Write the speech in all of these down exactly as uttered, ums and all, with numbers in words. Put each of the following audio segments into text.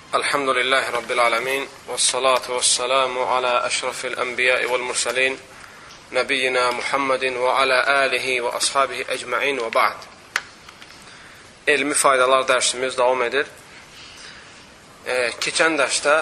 Elhamdülillahi Rabbil alemin. Vessalatu vesselamu ala eşrafil enbiyai vel mursalin. Nebiyyina Muhammedin ve ala alihi ve ashabihi ecma'in ve ba'd. Elmi faydalar dersimiz devam edir. Ee, keçən dərsdə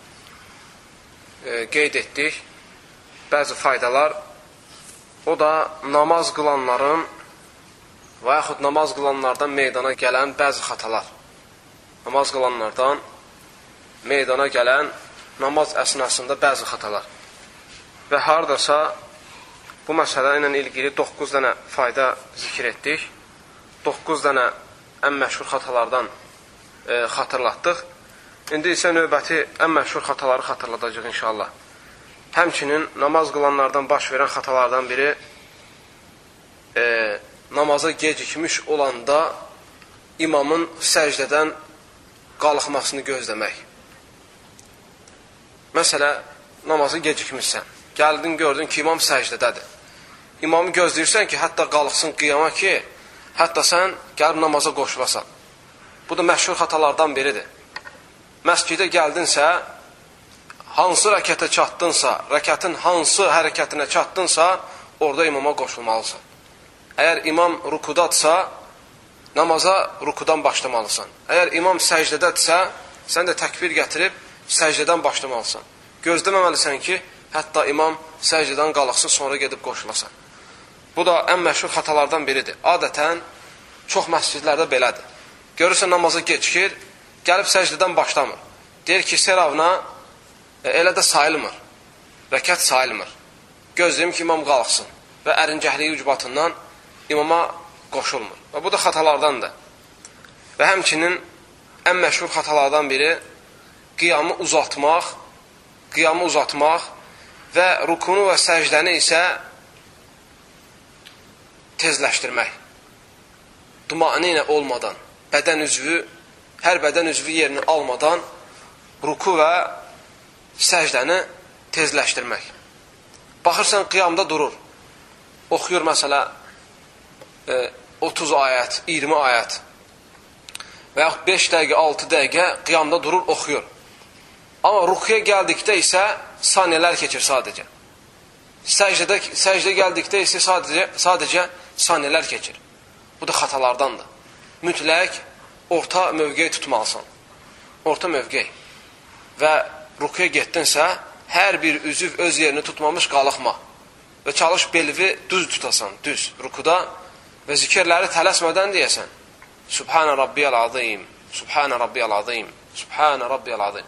e, qeyd etdik bəzi faydalar. O da namaz qılanların və yaxud namaz qılanlardan meydana gələn bəzi xatalar. Namaz qılanlardan meydana gələn namaz əsnasında bəzi xatalar. Və haradasa bu məsələ ilə ilgili doqquz dənə fayda zikr etdik. doqquz dənə ən məşhur xatalardan e, xatırlatdıq. İndi isə növbəti ən məşhur xataları xatırladacaq inşallah. Həmçinin namaz qılanlardan baş verən xatalardan biri e, namaza gecikmiş olanda imamın səcdədən qalxmasını gözləmək. Məsələ, namazı gecikmişsən. Gəldin, gördün ki, imam səcdədədir. İmamı gözləyirsən ki, hətta qalxsın qiyama ki, hətta sən gəlib namaza qoşulasan. Bu da məşhur xatalardan biridir. Məscidə gəldinsə, hansı rəkətə çatdınsa, rəkətin hansı hərəkətinə çatdınsa, orada imama qoşulmalısan. Əgər imam rukudadsa, namaza rukudan başlamalısan. Əgər imam səcdədədirsə, sən də təkbir gətirib səcdədən başlamalısan. Gözləməməlisən ki, hətta imam səcdədən qalıqsın, sonra gedib qoşulasan. Bu da ən məşhur xatalardan biridir. Adətən, çox məscidlərdə belədir. Görürsən, namaza gecikir, gəlib səcdədən başlamır. Deyir ki, seravna e, elə də sayılmır. Rəkət sayılmır. Gözləyim ki, imam qalıqsın. Və ərincəhliyi ucbatından imama qoşulmur. Və bu da xatalardandır. Və həmçinin ən məşhur xatalardan biri qiyamı uzatmaq, qiyamı uzatmaq və rukunu və səcdəni isə tezləşdirmək. Dumaniyyə olmadan, bədən üzvü, hər bədən üzvü yerini almadan ruku və səcdəni tezləşdirmək. Baxırsan, qiyamda durur. Oxuyur məsələ otuz ayət, iyirmi ayət və yaxud beş dəqiqə, altı dəqiqə qiyamda durur, oxuyur. Amma rukuya gəldikdə isə saniyələr keçir sadəcə. Səcdə, səcdə gəldikdə isə sadəcə, sadəcə saniyələr keçir. Bu da xatalardandır. Mütləq orta mövqeyi tutmalısan. Orta mövqey. Və rukuya getdinsə, hər bir üzv öz yerini tutmamış qalıqma. Və çalış belvi düz tutasan, düz rukuda və zikirləri tələsmədən deyəsən. Subhanə Rabbiyəl azim, Subhanə Rabbiyəl azim, Subhanə Rabbiyəl azim.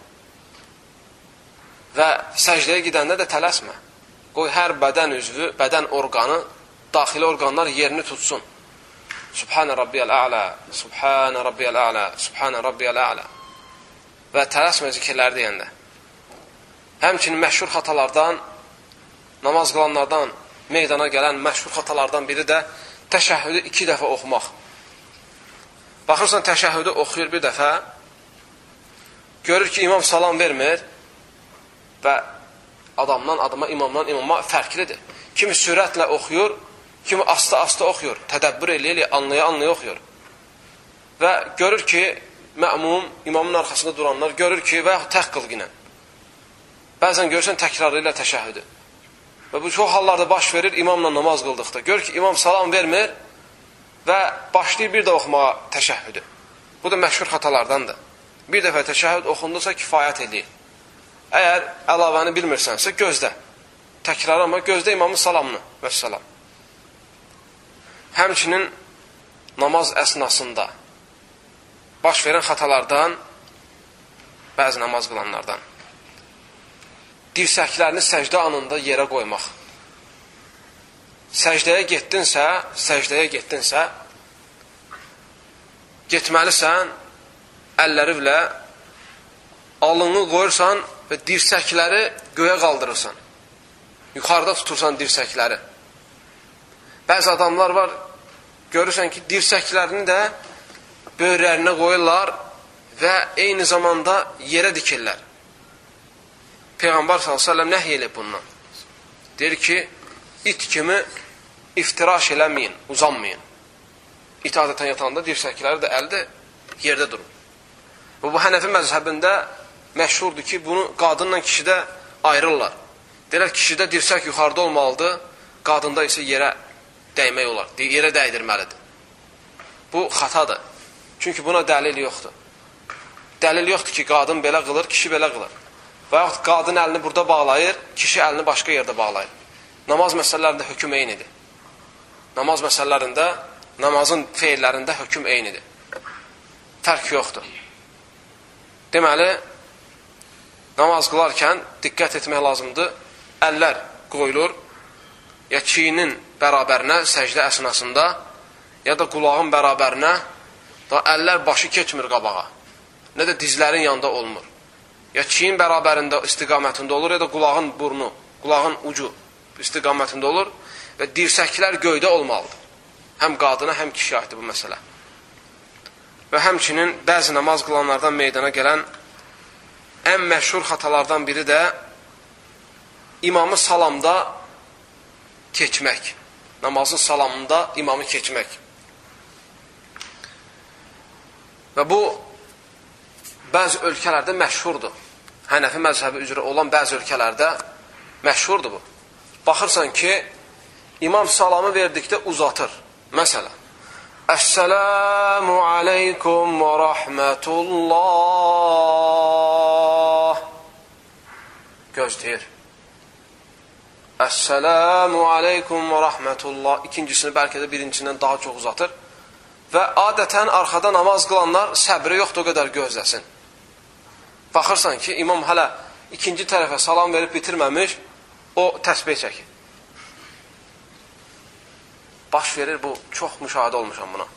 Və səcdəyə gedəndə də tələsmə. Qoy hər bədən üzvü, bədən orqanı, daxili orqanlar yerini tutsun. Subhanə Rabbiyəl ə'lə, Subhanə Rabbiyəl ə'lə, Subhanə Rabbiyəl ə'lə. Və tələsmə zikirləri deyəndə. Həmçinin məşhur xatalardan, namaz qılanlardan meydana gələn məşhur xatalardan biri də təşəhhüdü iki dəfə oxumaq. Baxırsan, təşəhhüdü oxuyur bir dəfə, görür ki, imam salam vermir və adamdan adama, imamdan imama fərqlidir. Kimi sürətlə oxuyur, kimi asta-asta oxuyur, tədəbbür eləyir, anlaya-anlaya oxuyur. Və görür ki, məmum, imamın arxasında duranlar görür ki, və yaxud tək qılqinə. Bəzən görürsən təkrarı ilə təşəhhüdü. Və bu çox hallarda baş verir imamla namaz qıldıqda. Görür ki, imam salam vermir və başlayır bir də oxumağa təşəhhüdü. Bu da məşhur xatalardandır. Bir dəfə təşəhhüd oxundusa kifayət edir. Əgər əlavəni bilmirsənsə, gözlə. Təkrar ama gözlə imamın salamını və salam. Həmçinin namaz əsnasında baş verən xatalardan bəzi namaz qılanlardan dirsəklərini səcdə anında yerə qoymaq. Səcdəyə getdinsə, səcdəyə getdinsə, getməlisən, əlləri ilə alını qoyursan və dirsəkləri göyə qaldırırsan. Yuxarıda tutursan dirsəkləri. Bəzi adamlar var, görürsən ki, dirsəklərini də böyrlərinə qoyurlar və eyni zamanda yerə dikirlər. Peyğəmbər sallallahu əleyhi və səlləm nəhy eləyib bundan. Deyir ki, it kimi iftiraş eləməyin, uzanmayın. İt adətən yatanda dirsəkləri də əldə yerdə durur. Bu, bu Hənəfi məzhəbində məşhurdur ki, bunu qadınla kişidə ayrırlar. Deyirlər, kişidə dirsək yuxarıda olmalıdır, qadında isə yerə dəymək olar, yerə dəydirməlidir. Bu xatadır. Çünki buna dəlil yoxdur. Dəlil yoxdur ki, qadın belə qılır, kişi belə qılır. Və yaxud qadın əlini burada bağlayır, kişi əlini başqa yerdə bağlayır. Namaz məsələlərində hökm eynidir. Namaz məsələlərində, namazın feillərində hökm eynidir. Fərq yoxdur. Deməli, namaz qılarkən diqqət etmək lazımdır. Əllər qoyulur, ya çiyinin bərabərinə səcdə əsnasında, ya da qulağın bərabərinə, da əllər başı keçmir qabağa. Nə də dizlərin yanında olmur. Ya çiyin bərabərində istiqamətində olur, ya da qulağın burnu, qulağın ucu istiqamətində olur və dirsəklər göydə olmalıdır. Həm qadına, həm kişiyə aiddir bu məsələ. Və həmçinin bəzi namaz qılanlardan meydana gələn ən məşhur xatalardan biri də imamı salamda keçmək. Namazın salamında imamı keçmək. Və bu, bəzi ölkələrdə məşhurdur. Hənəfi məzhəbi üzrə olan bəzi ölkələrdə məşhurdur bu. Baxırsan ki, imam salamı verdikdə uzatır. Məsələn, Əssəlamu aleykum və rəhmətullah. Gözləyir. Əssəlamu aleykum və rəhmətullah. İkincisini bəlkə də birincisindən daha çox uzatır. Və adətən arxada namaz qılanlar səbri yoxdur, o qədər gözləsin. Baxırsan ki, imam hələ ikinci tərəfə salam verib bitirməmiş, o təsbih çəkir. Baş verir, bu çox müşahidə olmuşam buna.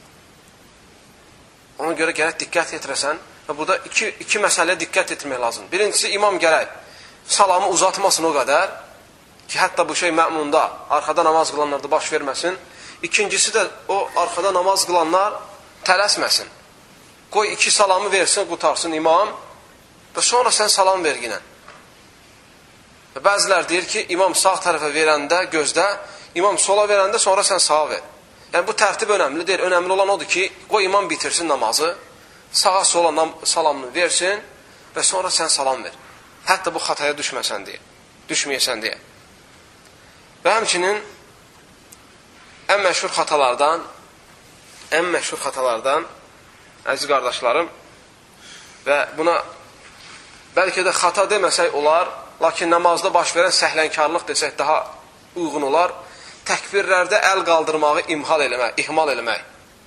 Ona görə gərək diqqət yetirəsən və burada iki, iki məsələyə diqqət etmək lazım. Birincisi, imam gərək salamı uzatmasın o qədər ki, hətta bu şey məmunda, arxada namaz qılanlarda baş verməsin. İkincisi də o arxada namaz qılanlar tələsməsin. Qoy iki salamı versin, qutarsın imam və sonra sən salam ver yinə. Və bəzilər deyir ki, imam sağ tərəfə verəndə gözdə, imam sola verəndə sonra sən sağa ver. Yəni bu tərtib önəmli deyil. Önəmli olan odur ki, qoy imam bitirsin namazı, sağa sola salamını versin və sonra sən salam ver. Hətta bu xataya düşməsən deyə, düşməyəsən deyə. Və həmçinin ən məşhur xatalardan, ən məşhur xatalardan, əziz qardaşlarım, və buna bəlkə də xata deməsək olar, lakin namazda baş verən səhlənkarlıq desək daha uyğun olar, təkbirlərdə əl qaldırmağı imhal eləmək, ihmal eləmək.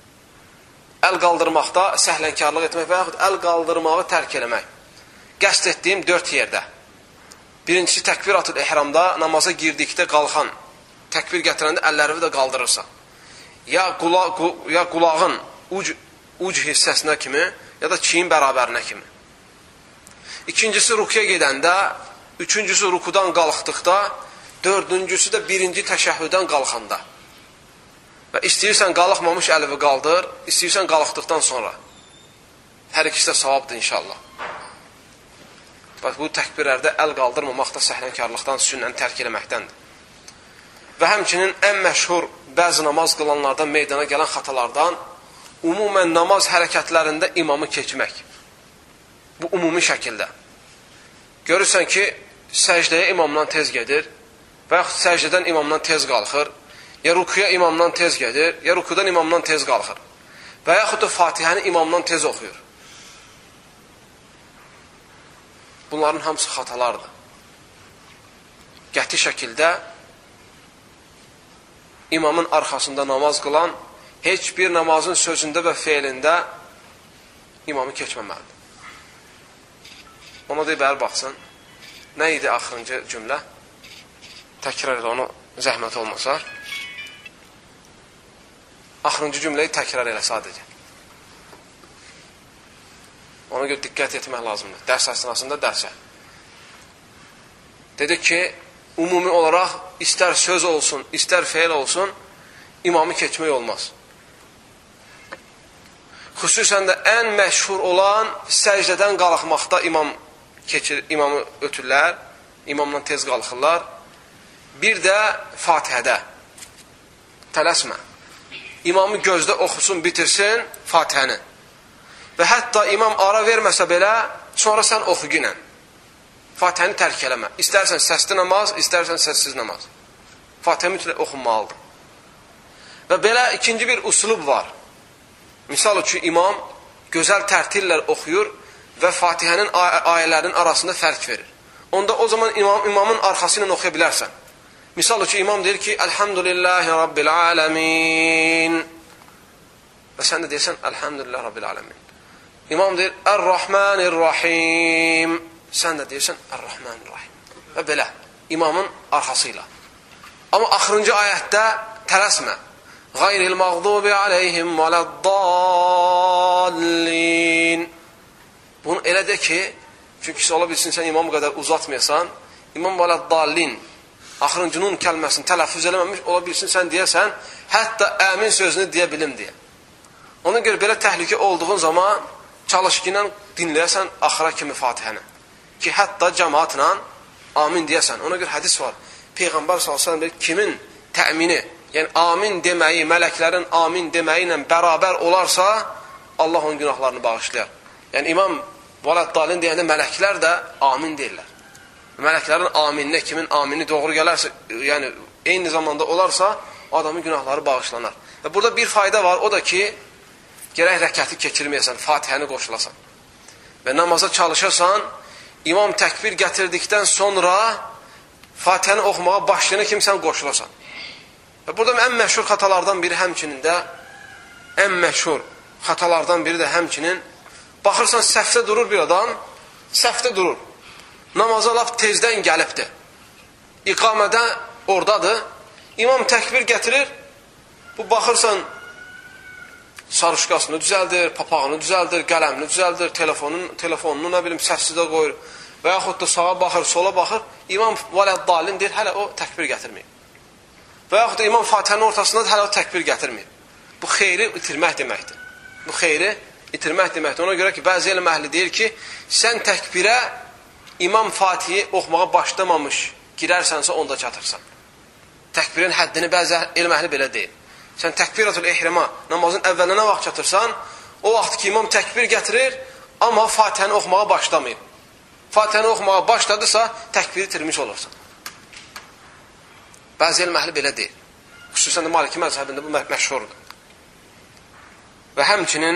Əl qaldırmaqda səhlənkarlıq etmək və yaxud əl qaldırmağı tərk eləmək. Qəsd etdiyim dörd yerdə. Birincisi, təkbir atıl ehramda, namaza girdikdə qalxan, təkbir gətirəndə əllərini də qaldırırsa. Ya, qula, qu, ya qulağın uc, uc hissəsinə kimi, ya da çiyin bərabərinə kimi. İkincisi, rukuya gedəndə, üçüncüsü, rukudan qalxdıqda, dördüncüsü də birinci təşəhhüdən qalxanda. Və istəyirsən qalxmamış əlini qaldır, istəyirsən qalxdıqdan sonra. Hər ikisi də savabdır inşallah. Bax, bu təkbirlərdə əl qaldırmamaq da səhlənkarlıqdan, sünnəni tərk eləməkdəndir. Və həmçinin ən məşhur bəzi namaz qılanlardan meydana gələn xatalardan umumən namaz hərəkətlərində imamı keçmək. Bu umumi şəkildə. Görürsən ki, səcdəyə imamdan tez gedir və yaxud səcdədən imamdan tez qalxır, ya rukuya imamdan tez gedir, ya rukudan imamdan tez qalxır və yaxud da Fatihəni imamdan tez oxuyur. Bunların hamısı xatalardır. Qəti şəkildə imamın arxasında namaz qılan heç bir namazın sözündə və feilində imamı keçməməlidir. Ona deyib, bəri baxsın. Nə idi axırıncı cümlə? Təkrar elə, onu zəhmət olmasa. Axırıncı cümləyi təkrar elə sadəcə. Ona görə diqqət etmək lazımdır. Dərs əsnasında dərsə. Dedik ki, umumi olaraq istər söz olsun, istər feil olsun, imamı keçmək olmaz. Xüsusən də ən məşhur olan səcdədən qalxmaqda imam keçir, imamı ötürlər, imamdan tez qalxırlar. Bir də Fatihədə. Tələsmə. İmamı gözdə oxusun, bitirsin Fatihəni. və hətta imam ara verməsə belə, sonra sən oxu günən. Fatihəni tərk eləmə. İstərsən səsli namaz, istərsən səssiz namaz. Fatihə mütləq oxunmalıdır. Və belə ikinci bir usulub var. Misal üçün, imam gözəl tərtillər oxuyur və Fatihənin ay ayələrinin arasında fərq verir. Onda o zaman imam, imamın arxası ilə oxuya bilərsən. Misal üçün, imam deyir ki, Elhamdülillahi Rabbil Alemin. Və sən də deyirsən, Elhamdülillah Rabbil Alemin. İmam deyir, Ər-Rahmanir-Rahim. Sən də deyirsən, Ər-Rahmanir-Rahim. Və belə, imamın arxası ilə. Amma axırıncı ayətdə tələsmə. Qayril məğdubi aleyhim vələddallin. Bunu elə də ki, çünki ola bilsin, sən imamı qədər uzatmayasan, imam vələddallin, axırıncı nun kəlməsini tələffüz eləməmiş, ola bilsin, sən deyəsən, hətta əmin sözünü deyə bilim deyə. Ona görə belə təhlükə olduğun zaman, çalış ki ilə dinləyəsən axıra kimi Fatihəni. Ki, hətta cəmaatla amin deyəsən. Ona görə hədis var. Peyğəmbər sallallahu əleyhi və səlləm kimin təmini, yəni amin deməyi, mələklərin amin deməyi ilə bərabər olarsa, Allah onun günahlarını bağışlayar. Yəni imam vələddallin deyəndə mələklər də amin deyirlər. Mələklərin amininə, kimin amini doğru gələrsə, yəni eyni zamanda olarsa, adamın günahları bağışlanar. Və burada bir fayda var, o da ki, gərək rəkəti keçirməyəsən, Fatihəni qoşulasan. Və namaza çalışasan, imam təkbir gətirdikdən sonra Fatihəni oxumağa başlayana kimi sən qoşulasan. Və burada ən məşhur xatalardan biri həmçinin də, ən məşhur xatalardan biri də həmçinin, baxırsan səhvdə durur bir adam, səhvdə durur. Namaza laf tezdən gəlibdir. İqamədə oradadır. İmam təkbir gətirir, bu baxırsan sarışqasını düzəldir, papağını düzəldir, qələmini düzəldir, telefonun, telefonunu nə bilim səssizə qoyur və yaxud da sağa baxır, sola baxır, imam vələddallin deyir, hələ o təkbir gətirməyib. Və yaxud da imam Fatihənin ortasında hələ o təkbir gətirməyib. Bu xeyri itirmək deməkdir. Bu xeyri itirmək deməkdir. Ona görə ki, bəzi elm əhli deyir ki, sən təkbirə imam Fatihi oxumağa başlamamış girərsənsə onda çatırsan. Təkbirin həddini bəzi elm əhli belə deyir. Sən təkbiratul ehrima namazın əvvəlinə vaxt çatırsan, o vaxt ki imam təkbir gətirir, amma Fatihəni oxumağa başlamayıb. Fatihəni oxumağa başladısa, təkbiri itirmiş olursan. Bəzi elm əhli belə deyir. Xüsusən də Maliki məzhəbində bu məşhurdur. Və həmçinin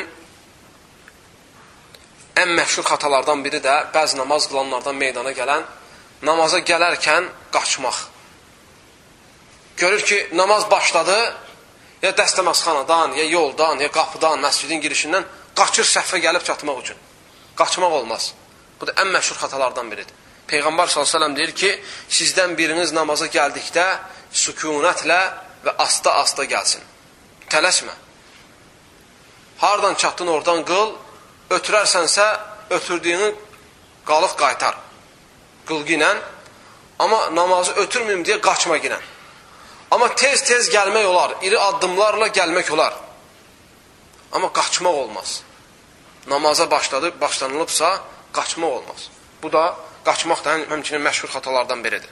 ən məşhur xatalardan biri də bəzi namaz qılanlardan meydana gələn namaza gələrkən qaçmaq. Görür ki, namaz başladı, ya dəstəməzxanadan, ya yoldan, ya qapıdan, məscidin girişindən qaçır səhvə gəlib çatmaq üçün. Qaçmaq olmaz. Bu da ən məşhur xatalardan biridir. Peyğəmbər sallallahu əleyhi və səlləm deyir ki, sizdən biriniz namaza gəldikdə sükunətlə və asta-asta gəlsin. Tələsmə. Hardan çatdın oradan qıl, ötürərsənsə ötürdüyünü qalıq qaytar. Qılğı ilə, amma namazı ötürməyim deyə qaçma ilə. Amma tez-tez gəlmək olar, iri addımlarla gəlmək olar. Amma qaçmaq olmaz. Namaza başladı, başlanılıbsa qaçmaq olmaz. Bu da qaçmaq da həmçinin məşhur xatalardan biridir.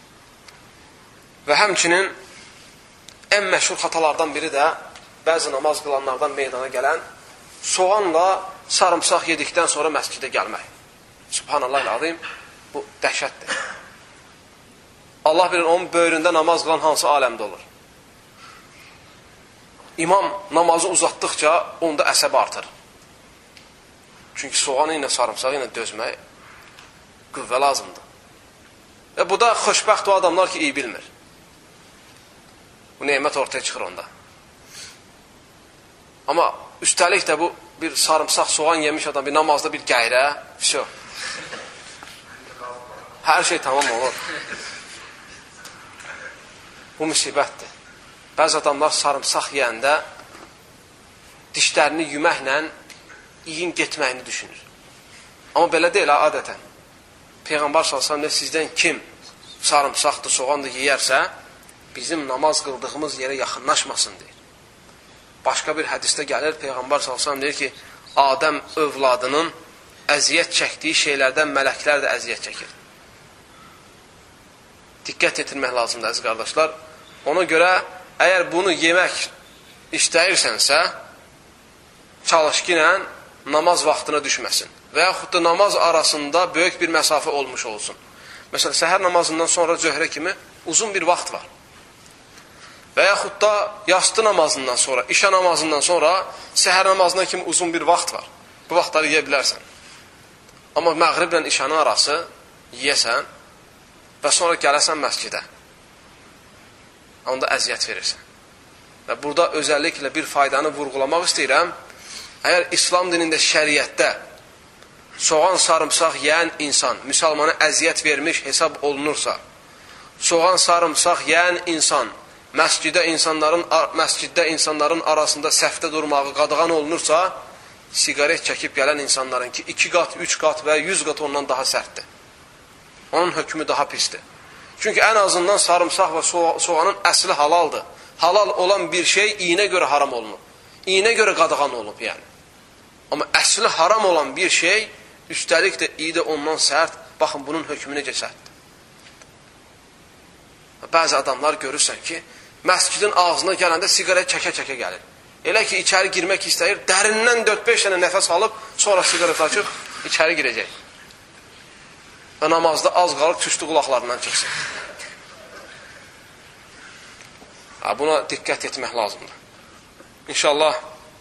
Və həmçinin ən məşhur xatalardan biri də bəzi namaz qılanlardan meydana gələn soğanla sarımsaq yedikdən sonra məscidə gəlmək. Subhanallah azim, bu dəhşətdir. Allah bilir, onun böyründə namaz qılan hansı aləmdə olur. İmam namazı uzatdıqca onda əsəb artır. Çünki soğanı ilə, sarımsağı ilə dözmək qüvvə lazımdır. Və bu da xoşbəxt o adamlar ki, iyi bilmir. Bu neymət ortaya çıxır onda. Amma üstəlik də bu bir sarımsaq, soğan yemiş adam, bir namazda bir qəyrə, всё. Hər şey tamam olur. Bu müsibətdir. Bəzi adamlar sarımsaq yeyəndə dişlərini yüməklə iyin getməyini düşünür. Amma belə deyil, adətən. Peyğəmbər sallallahu əleyhi və səlləm sizdən kim sarımsaqdır, soğandır yeyərsə, bizim namaz qıldığımız yerə yaxınlaşmasın deyir. Başqa bir hədisdə gəlir, Peyğəmbər sallallahu əleyhi və səlləm deyir ki, Adəm övladının əziyyət çəkdiyi şeylərdən mələklər də əziyyət çəkir. Diqqət etdirmək lazımdır, əziz qardaşlar. Ona görə, əgər bunu yemək istəyirsənsə, çalış ki ilə namaz vaxtına düşməsin. Və yaxud da namaz arasında böyük bir məsafə olmuş olsun. Məsələn, səhər namazından sonra cöhrə kimi uzun bir vaxt var. Və yaxud da yastı namazından sonra, işə namazından sonra səhər namazından kimi uzun bir vaxt var. Bu vaxtları yeyə bilərsən. Amma məğriblə işanın arası yiyəsən və sonra gələsən məscidə. Onda əziyyət verirsən. Və burada özəlliklə bir faydanı vurğulamaq istəyirəm. Əgər İslam dinində, şəriətdə soğan, sarımsaq yeyən insan müsəlmana əziyyət vermiş hesab olunursa, soğan, sarımsaq yeyən insan məsciddə insanların, məsciddə insanların arasında səhvdə durmağı qadağan olunursa, siqaret çəkib gələn insanların ki, iki qat, üç qat və yüz qat ondan daha sərtdir. Onun hökmü daha pisdir. Çünki ən azından sarımsaq və soğanın əsli halaldır. Halal olan bir şey iyinə görə haram olunur. İyinə görə qadağan olunub yəni. Amma əsli haram olan bir şey, üstəlik də iyi də ondan sərt. Baxın, bunun hökmü necə sərtdir. Bəzi adamlar görürsən ki, məscidin ağzına gələndə siqaret çəkə-çəkə gəlir. Elə ki, içəri girmək istəyir, dərindən dörd beş dənə nəfəs alıb, sonra siqaret açıb, içəri girəcək. Və namazda az qalıb, tüstü qulaqlarından çıxsın. Buna diqqət etmək lazımdır. İnşallah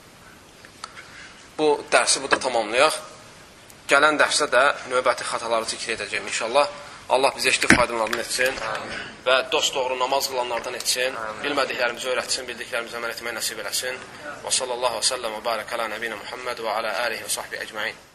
bu dərsi burada tamamlayaq. Gələn dərsdə də növbəti xataları zikr edəcəyim inşallah. Allah bizə eşitib faydalarını etsin və dost doğru namaz qılanlardan etsin. Bilmədiklərimizi öyrətsin, bildiklərimizi əməl etməyi nəsib eləsin. Və sallallahu və səlləm və barək alə nəbiyyə Muhammed və alə alihi və sahbihi əcməin.